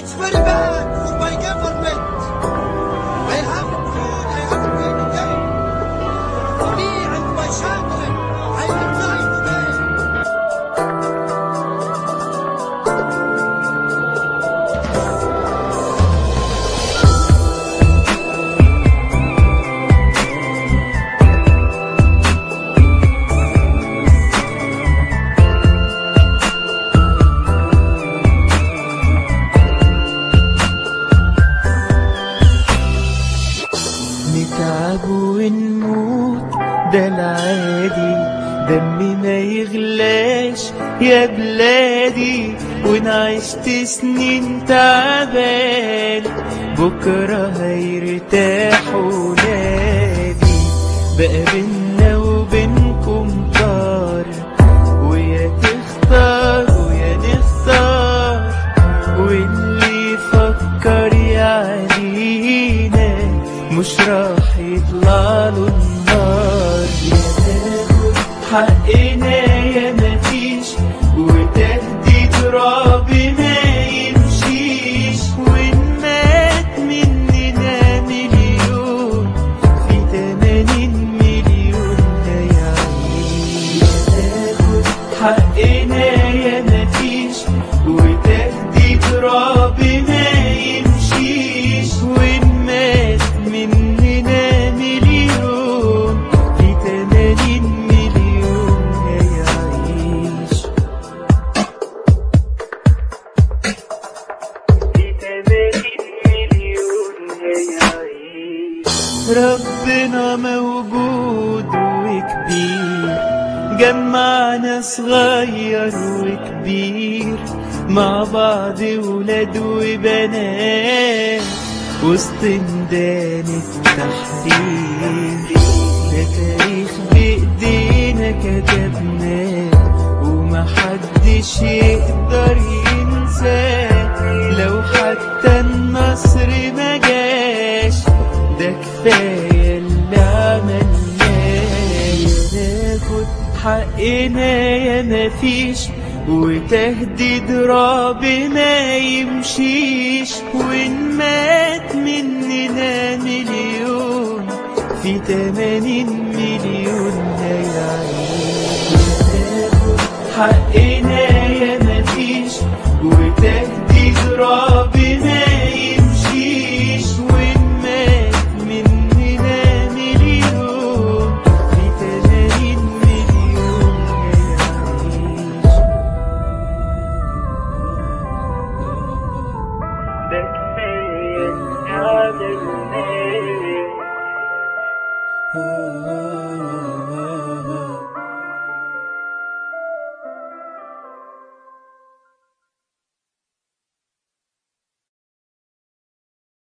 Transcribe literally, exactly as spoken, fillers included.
It's very bad for my government. I have food, I have food today. Me and my children, I will die today. نتعب ونموت ده العادي، دمي ما يغلاش يا بلادي، ونعيشت سنين تعبان بكرة هيرتاح ولادي. بقى بينا وبينكم طار، ويا تختار ويا نختار، واللي يفكر يعدينا مش راح يطلع له النار. يا تاخد حقنا يا مفيش، وتهدي ترابي ما يمشيش، وإن مات مننا مليون في تمانين مليون هيعيش. يا تاخد حقنا يا مفيش، وتهدي ترابي ما يمشيش، وإن مات مننا مليون في تمانين مليون هيعيش. في تمانين مليون هيعيش. ربنا موجود وكبير، جمعنا صغير وكبير مع بعض، ولاد وبنات وسط ميدان التحرير. ده تاريخ بإيدينا كتبناه، ومحدش يقدر ينساه. لو حتى النصر ما جاش، ده كفاية اللي عملناه. ناخد حقنا يا مفيش، وتهديد رابي ما يمشيش، وإن مات مننا مليون في تمانين مليون هيعيش. ناخد حقنا يا مفيش، وتهديد رابي ما يمشيش، وإن مات مننا مليون في تمانين مليون هيعيش. ده كفاية عملناه.